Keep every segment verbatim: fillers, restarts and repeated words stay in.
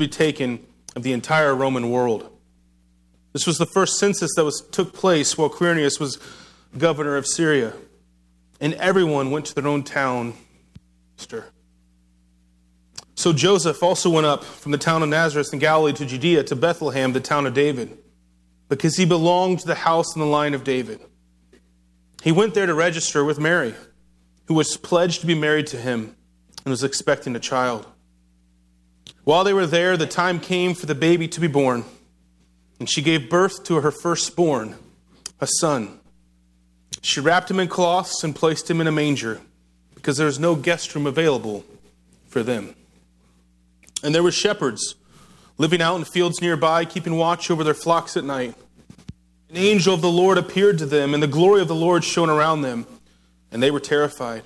be taken of the entire Roman world. This was the first census that was took place while Quirinius was governor of Syria. And everyone went to their own town. So Joseph also went up from the town of Nazareth in Galilee to Judea to Bethlehem, the town of David, because he belonged to the house and the line of David. He went there to register with Mary, who was pledged to be married to him and was expecting a child. While they were there, the time came for the baby to be born, and she gave birth to her firstborn, a son. She wrapped him in cloths and placed him in a manger, because there was no guest room available for them. And there were shepherds living out in fields nearby, keeping watch over their flocks at night. An angel of the Lord appeared to them, and the glory of the Lord shone around them, and they were terrified.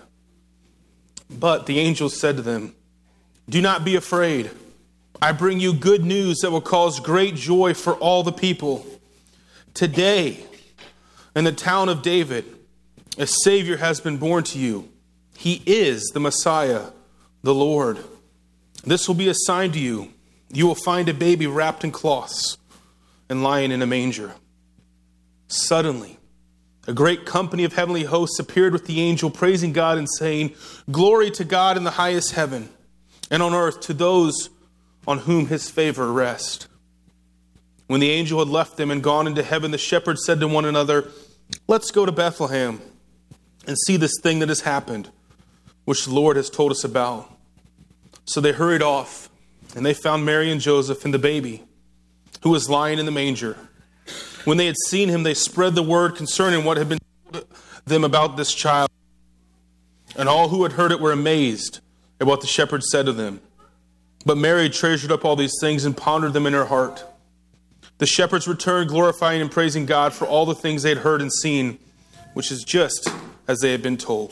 But the angel said to them, "Do not be afraid. I bring you good news that will cause great joy for all the people. Today, in the town of David, a Savior has been born to you. He is the Messiah, the Lord. This will be a sign to you. You will find a baby wrapped in cloths and lying in a manger." Suddenly, a great company of heavenly hosts appeared with the angel, praising God and saying, "Glory to God in the highest heaven, and on earth to those on whom his favor rests." When the angel had left them and gone into heaven, the shepherds said to one another, "Let's go to Bethlehem and see this thing that has happened, which the Lord has told us about." So they hurried off, and they found Mary and Joseph and the baby, who was lying in the manger. When they had seen him, they spread the word concerning what had been told them about this child. And all who had heard it were amazed at what the shepherds said to them. But Mary treasured up all these things and pondered them in her heart. The shepherds returned, glorifying and praising God for all the things they had heard and seen, which is just as they had been told.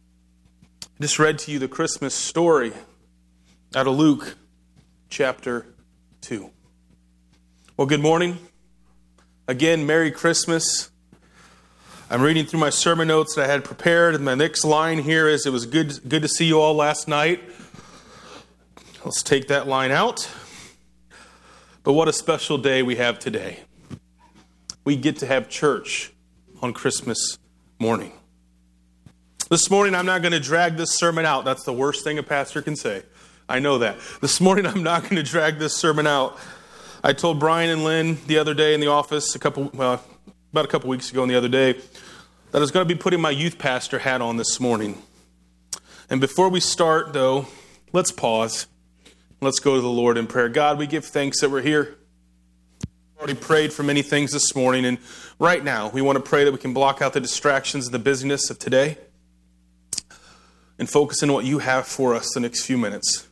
I just read to you the Christmas story out of Luke chapter two. Well, good morning. Again, Merry Christmas. I'm reading through my sermon notes that I had prepared, and my next line here is, "It was good, good to see you all last night." Let's take that line out. But what a special day we have today. We get to have church on Christmas morning. This morning, I'm not going to drag this sermon out. That's the worst thing a pastor can say. I know that. This morning, I'm not going to drag this sermon out. I told Brian and Lynn the other day in the office, a couple, well, about a couple weeks ago and the other day, that I was going to be putting my youth pastor hat on this morning. And before we start, though, let's pause. Let's go to the Lord in prayer. God, we give thanks that we're here. We've already prayed for many things this morning, and right now we want to pray that we can block out the distractions and the busyness of today and focus on what you have for us the next few minutes.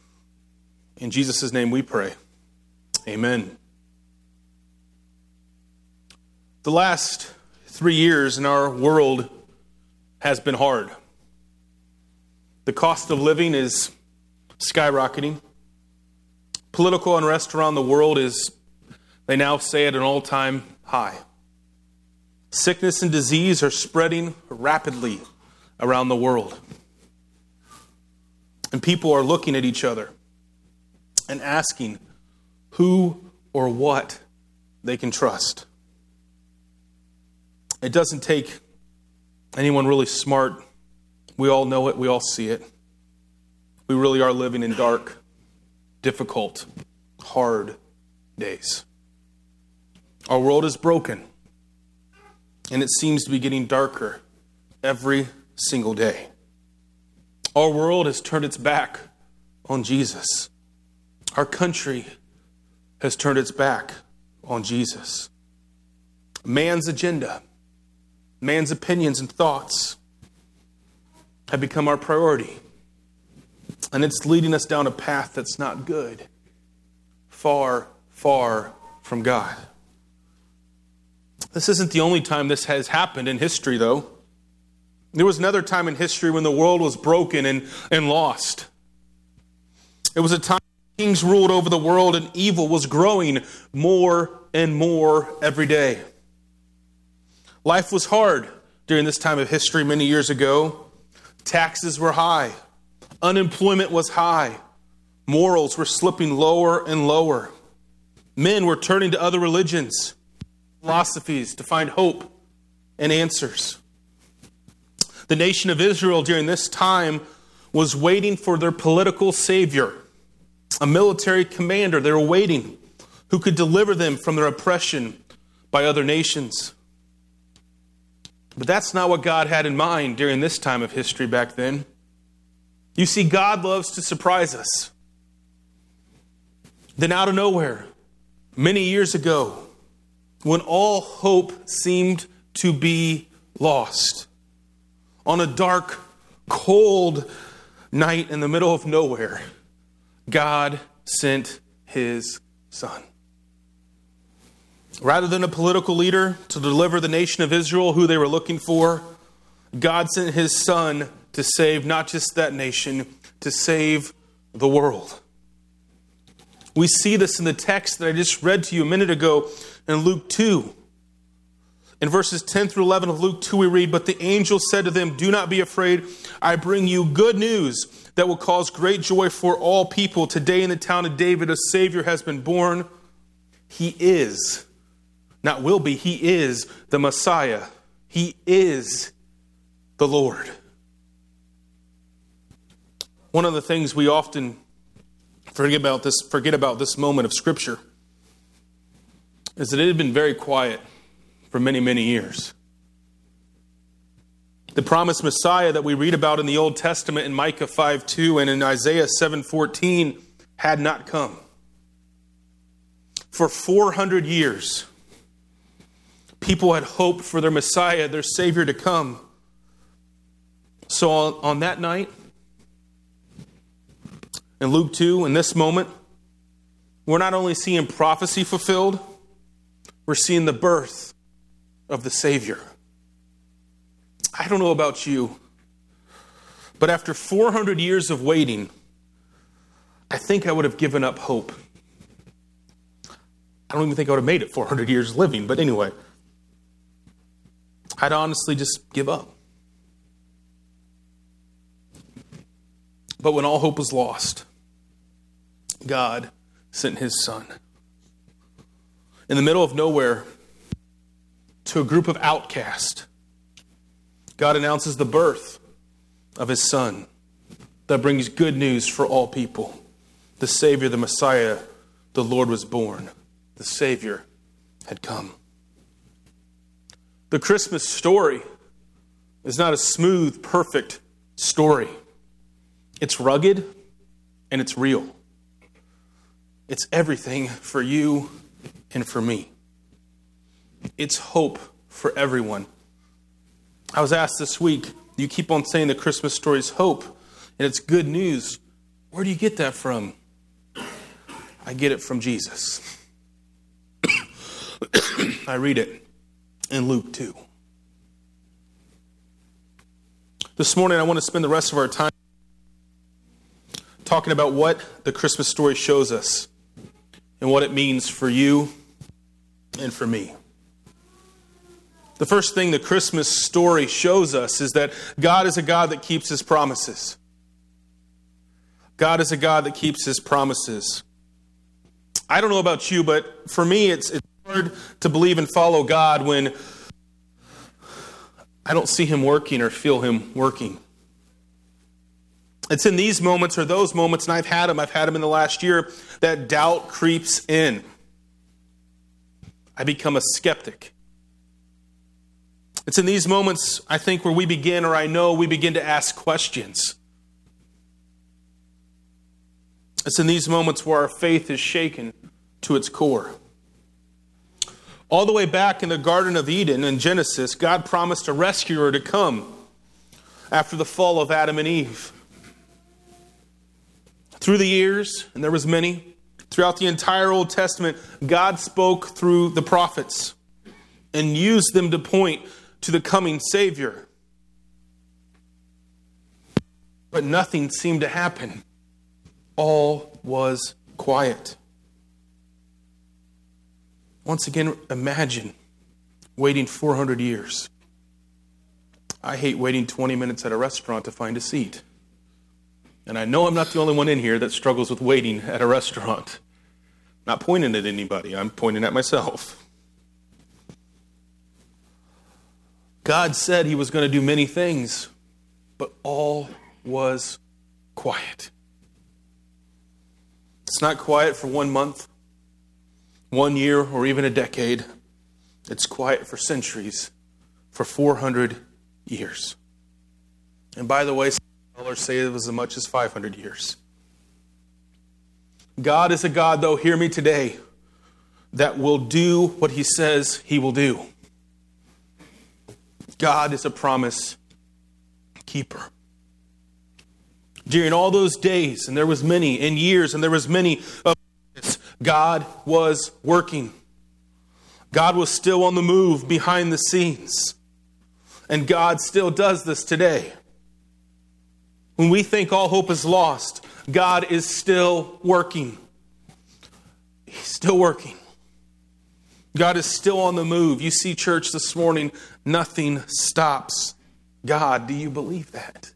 In Jesus' name we pray. Amen. The last three years in our world has been hard. The cost of living is skyrocketing. Political unrest around the world is, they now say, at an all-time high. Sickness and disease are spreading rapidly around the world. And people are looking at each other and asking who or what they can trust. It doesn't take anyone really smart. We all know it. We all see it. We really are living in dark, difficult, hard days. Our world is broken, and it seems to be getting darker every single day. Our world has turned its back on Jesus. Our country has turned its back on Jesus. Man's agenda, man's opinions and thoughts have become our priority. And it's leading us down a path that's not good. Far, far from God. This isn't the only time this has happened in history, though. There was another time in history when the world was broken and, and lost. It was a time when kings ruled over the world and evil was growing more and more every day. Life was hard during this time of history many years ago. Taxes were high. Unemployment was high. Morals were slipping lower and lower. Men were turning to other religions, philosophies to find hope and answers. The nation of Israel during this time was waiting for their political savior, a military commander. They were waiting who could deliver them from their oppression by other nations. But that's not what God had in mind during this time of history back then. You see, God loves to surprise us. Then out of nowhere, many years ago, when all hope seemed to be lost, on a dark, cold night in the middle of nowhere, God sent his Son. Rather than a political leader to deliver the nation of Israel who they were looking for, God sent his Son to save not just that nation, to save the world. We see this in the text that I just read to you a minute ago in Luke two. In verses ten through eleven of Luke two we read, "But the angel said to them, 'Do not be afraid. I bring you good news that will cause great joy for all people. Today in the town of David a Savior has been born. He is, not will be, he is the Messiah. He is the Lord.'" One of the things we often forget about this, forget about this moment of Scripture is that it had been very quiet for many, many years. The promised Messiah that we read about in the Old Testament in Micah five two and in Isaiah seven fourteen had not come. For four hundred years, people had hoped for their Messiah, their Savior, to come. So on, on that night, in Luke two, in this moment, we're not only seeing prophecy fulfilled, we're seeing the birth of the Savior. I don't know about you, but after four hundred years of waiting, I think I would have given up hope. I don't even think I would have made it four hundred years living, but anyway, I'd honestly just give up. But when all hope was lost, God sent his Son. In the middle of nowhere, to a group of outcasts, God announces the birth of his Son that brings good news for all people. The Savior, the Messiah, the Lord was born. The Savior had come. The Christmas story is not a smooth, perfect story. It's rugged and it's real. It's everything for you and for me. It's hope for everyone. I was asked this week, you keep on saying the Christmas story is hope and it's good news. Where do you get that from? I get it from Jesus. I read it in Luke two. This morning I want to spend the rest of our time talking about what the Christmas story shows us and what it means for you and for me. The first thing the Christmas story shows us is that God is a God that keeps his promises. God is a God that keeps his promises. I don't know about you, but for me it's, it's hard to believe and follow God when I don't see him working or feel him working. It's in these moments or those moments, and I've had them, I've had them in the last year, that doubt creeps in. I become a skeptic. It's in these moments, I think, where we begin, or I know we begin to ask questions. It's in these moments where our faith is shaken to its core. All the way back in the Garden of Eden in Genesis, God promised a rescuer to come after the fall of Adam and Eve. Through the years, and there was many, throughout the entire Old Testament, God spoke through the prophets and used them to point to the coming Savior. But nothing seemed to happen. All was quiet. Once again, imagine waiting four hundred years. I hate waiting twenty minutes at a restaurant to find a seat. And I know I'm not the only one in here that struggles with waiting at a restaurant. Not pointing at anybody, I'm pointing at myself. God said he was going to do many things, but all was quiet. It's not quiet for one month, one year, or even a decade. It's quiet for centuries, for four hundred years. And by the way, some scholars say it was as much as five hundred years. God is a God, though, hear me today, that will do what he says he will do. God is a promise keeper. During all those days, and there was many, and years, and there was many of this, God was working. God was still on the move behind the scenes. And God still does this today. When we think all hope is lost, God is still working. He's still working. God is still on the move. You see, church, this morning, nothing stops God. Do you believe that?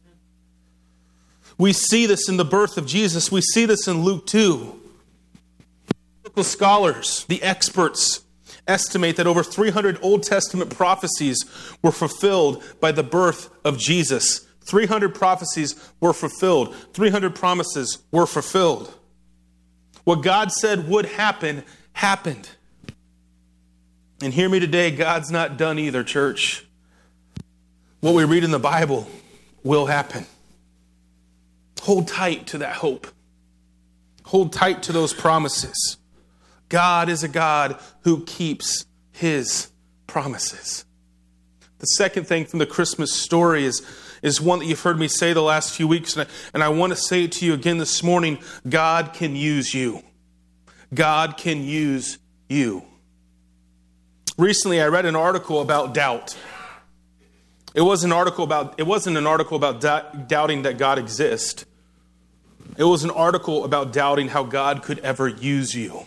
We see this in the birth of Jesus. We see this in Luke two. Biblical scholars, the experts, estimate that over three hundred Old Testament prophecies were fulfilled by the birth of Jesus. three hundred prophecies were fulfilled. three hundred promises were fulfilled. What God said would happen, happened. And hear me today, God's not done either, church. What we read in the Bible will happen. Hold tight to that hope. Hold tight to those promises. God is a God who keeps his promises. The second thing from the Christmas story is, is one that you've heard me say the last few weeks, and I, and I want to say it to you again this morning. God can use you. God can use you. Recently, I read an article about doubt. It was an article about. It wasn't an article about doubt, doubting that God exists. It was an article about doubting how God could ever use you.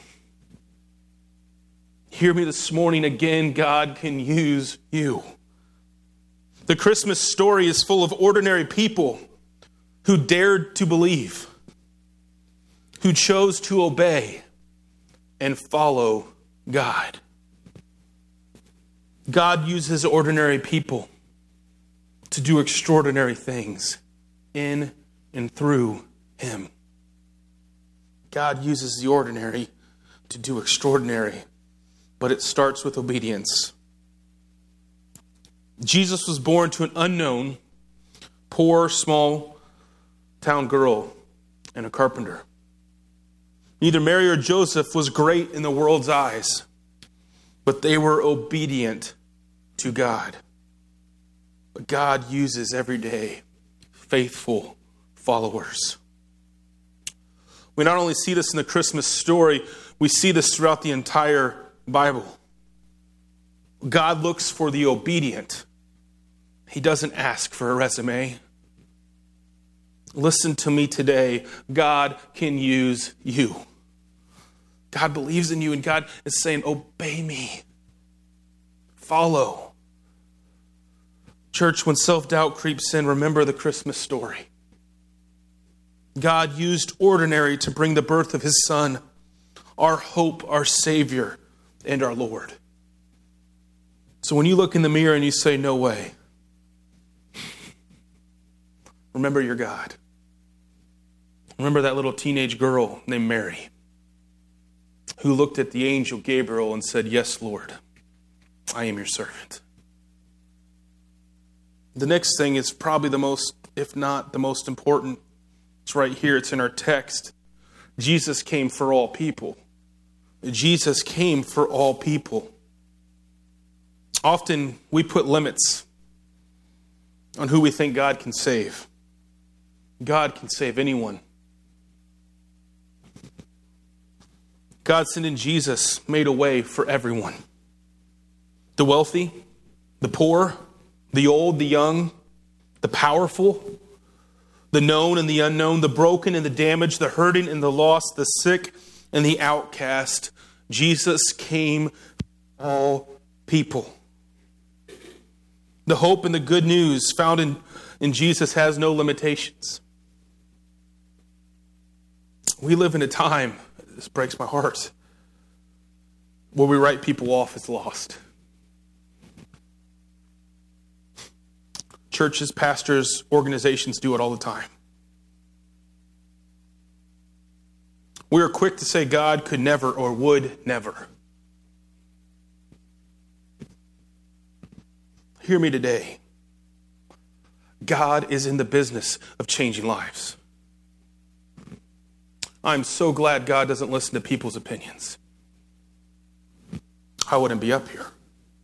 Hear me this morning again. God can use you. The Christmas story is full of ordinary people who dared to believe, who chose to obey and follow God. God uses ordinary people to do extraordinary things in and through him. God uses the ordinary to do extraordinary, but it starts with obedience. Jesus was born to an unknown, poor, small town girl and a carpenter. Neither Mary or Joseph was great in the world's eyes, but they were obedient to God. But God uses every day faithful followers. We not only see this in the Christmas story, we see this throughout the entire Bible. God looks for the obedient. He doesn't ask for a resume. Listen to me today. God can use you. God believes in you, and God is saying, obey me. Follow. Church, when self-doubt creeps in, remember the Christmas story. God used ordinary to bring the birth of his Son, our hope, our Savior, and our Lord. So when you look in the mirror and you say, no way, remember your God. Remember that little teenage girl named Mary who looked at the angel Gabriel and said, yes, Lord, I am your servant. The next thing is probably the most, if not the most important. It's right here. It's in our text. Jesus came for all people. Jesus came for all people. Often we put limits on who we think God can save. God can save anyone. God sent in Jesus, made a way for everyone. The wealthy, the poor, the old, the young, the powerful, the known and the unknown, the broken and the damaged, the hurting and the lost, the sick and the outcast. Jesus came for all people. The hope and the good news found in, in Jesus has no limitations. We live in a time, this breaks my heart, where we write people off as lost. Churches, pastors, organizations do it all the time. We are quick to say God could never or would never. Hear me today. God is in the business of changing lives. I'm so glad God doesn't listen to people's opinions. I wouldn't be up here.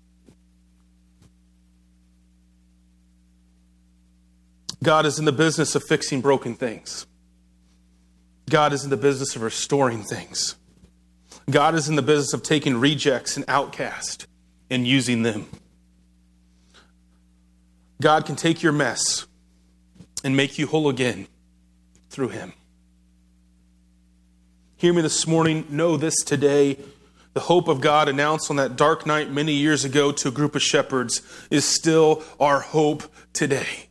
God is in the business of fixing broken things. God is in the business of restoring things. God is in the business of taking rejects and outcasts and using them. God can take your mess and make you whole again through Him. Hear me this morning. Know this today. The hope of God announced on that dark night many years ago to a group of shepherds is still our hope today.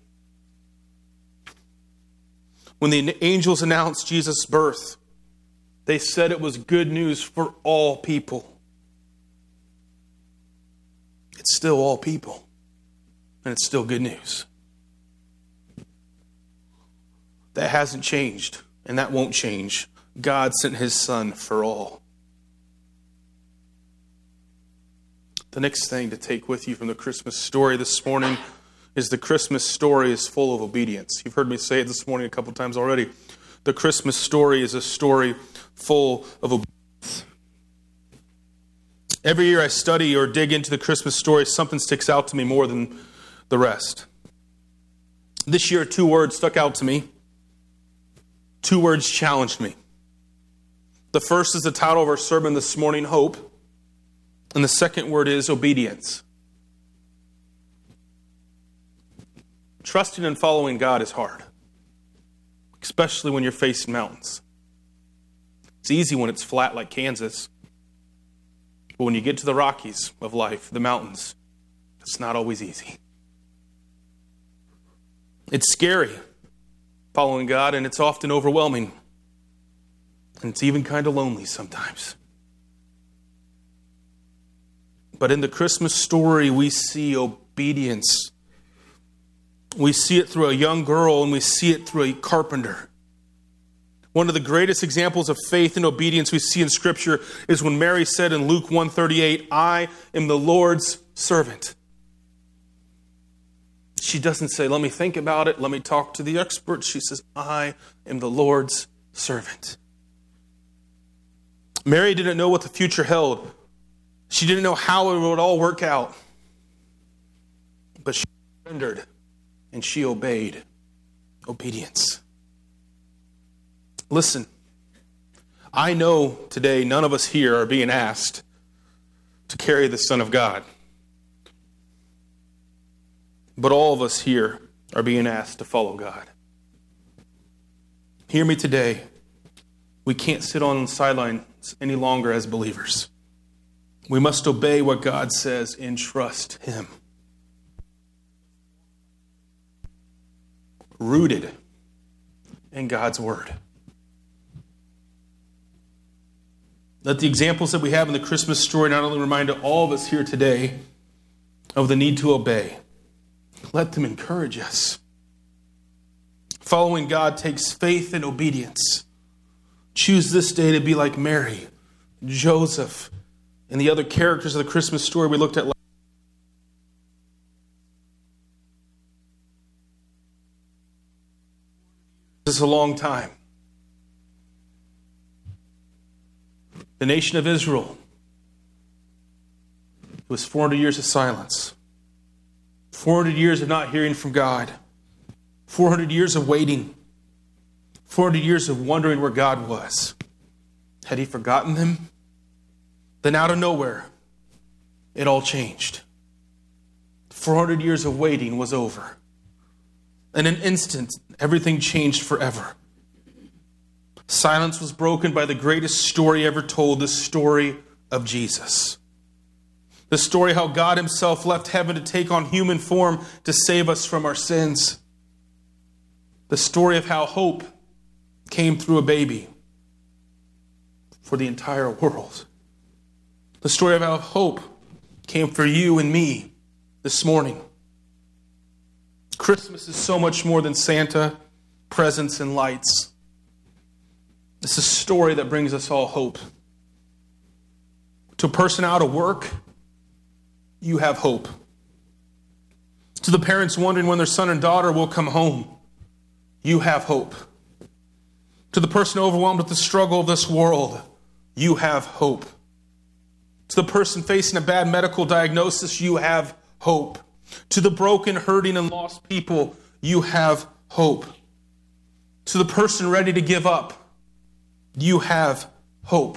When the angels announced Jesus' birth, they said it was good news for all people. It's still all people. And it's still good news. That hasn't changed, and that won't change. God sent His Son for all. The next thing to take with you from the Christmas story this morning is the Christmas story is full of obedience. You've heard me say it this morning a couple times already. The Christmas story is a story full of obedience. Every year I study or dig into the Christmas story, something sticks out to me more than the rest. This year, two words stuck out to me. Two words challenged me. The first is the title of our sermon this morning, Hope. And the second word is obedience. Trusting and following God is hard, especially when you're facing mountains. It's easy when it's flat like Kansas. But when you get to the Rockies of life, the mountains, it's not always easy. It's scary following God, and it's often overwhelming. And it's even kind of lonely sometimes. But in the Christmas story, we see obedience. We see it through a young girl, and we see it through a carpenter. One of the greatest examples of faith and obedience we see in Scripture is when Mary said in Luke one thirty-eight, I am the Lord's servant. She doesn't say, let me think about it, let me talk to the experts. She says, I am the Lord's servant. Mary didn't know what the future held. She didn't know how it would all work out. But she surrendered and she obeyed. Obedience. Listen, I know today none of us here are being asked to carry the Son of God. But all of us here are being asked to follow God. Hear me today. We can't sit on the sidelines any longer as believers. We must obey what God says and trust Him. Rooted in God's Word. Let the examples that we have in the Christmas story not only remind all of us here today of the need to obey, let them encourage us. Following God takes faith and obedience. Choose this day to be like Mary, Joseph, and the other characters of the Christmas story we looked at last. This is a long time. The nation of Israel, it was four hundred years of silence. four hundred years of not hearing from God. four hundred years of waiting. four hundred years of wondering where God was. Had He forgotten them? Then out of nowhere, it all changed. four hundred years of waiting was over. In an instant, everything changed forever. Silence was broken by the greatest story ever told, the story of Jesus. The story how God Himself left heaven to take on human form to save us from our sins. The story of how hope came through a baby. for the entire world. The story of how hope came for you and me this morning. Christmas is so much more than Santa, presents, and lights. It's a story that brings us all hope. To a person out of work, you have hope. To the parents wondering when their son and daughter will come home, you have hope. To the person overwhelmed with the struggle of this world, you have hope. To the person facing a bad medical diagnosis, you have hope. To the broken, hurting, and lost people, you have hope. To the person ready to give up, you have hope.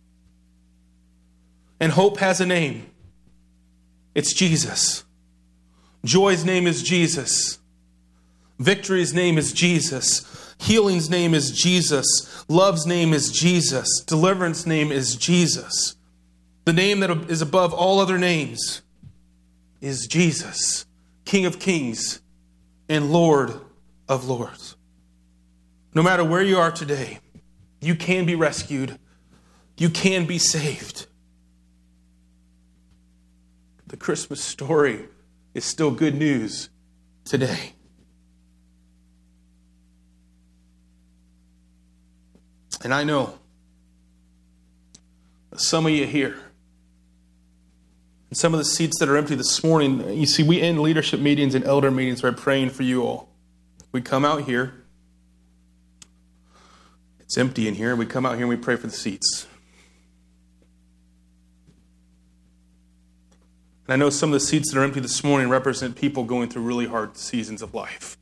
And hope has a name. It's Jesus. Joy's name is Jesus. Victory's name is Jesus. Healing's name is Jesus. Love's name is Jesus. Deliverance name is Jesus. The name that is above all other names is Jesus, King of Kings and Lord of Lords. No matter where you are today, you can be rescued. You can be saved. The Christmas story is still good news today. And I know that some of you here, and some of the seats that are empty this morning, you see, we end leadership meetings and elder meetings by praying for you all. We come out here. It's empty in here. We come out here and we pray for the seats. And I know some of the seats that are empty this morning represent people going through really hard seasons of life.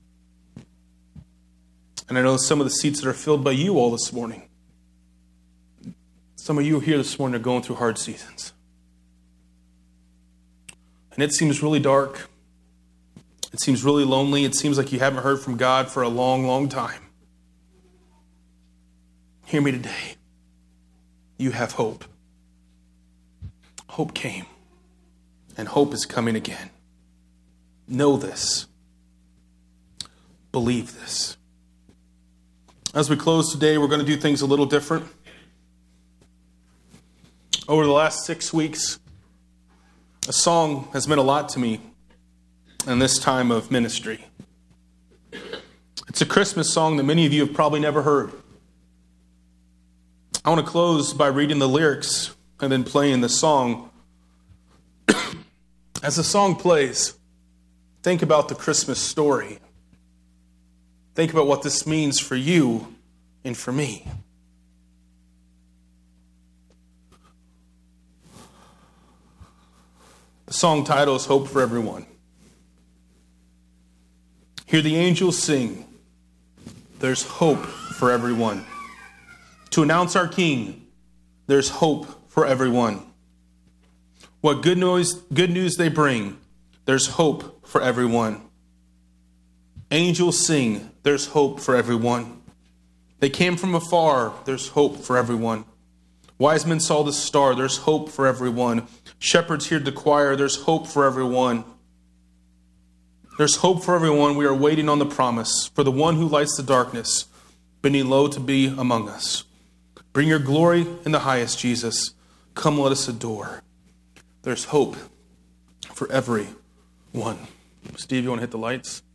And I know some of the seats that are filled by you all this morning. Some of you here this morning are going through hard seasons. And it seems really dark. It seems really lonely. It seems like you haven't heard from God for a long, long time. Hear me today. You have hope. Hope came. And hope is coming again. Know this. Believe this. As we close today, we're going to do things a little different. Over the last six weeks, a song has meant a lot to me in this time of ministry. It's a Christmas song that many of you have probably never heard. I want to close by reading the lyrics and then playing the song. As the song plays, think about the Christmas story. Think about what this means for you and for me. The song title is Hope for Everyone. Hear the angels sing, there's hope for everyone. To announce our King, there's hope for everyone. What good news, good news they bring, there's hope for everyone. Angels sing, there's hope for everyone. They came from afar, there's hope for everyone. Wise men saw the star, there's hope for everyone. Shepherds heard the choir, there's hope for everyone. There's hope for everyone. We are waiting on the promise for the one who lights the darkness, bending low to be among us. Bring your glory in the highest, Jesus. Come, let us adore. There's hope for everyone. Steve, you want to hit the lights?